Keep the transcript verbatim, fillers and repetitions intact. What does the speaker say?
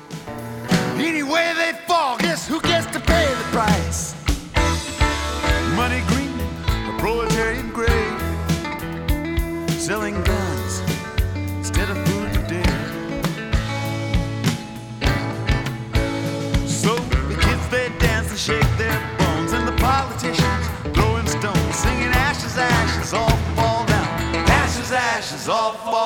Anyway they fall, guess who gets to pay the price? Money green, the proletarian gray, selling guns instead of food today. So the kids they dance and shake their bones, and the politicians throwing stones, singing ashes, ashes, all fall down. Ashes, ashes, all fall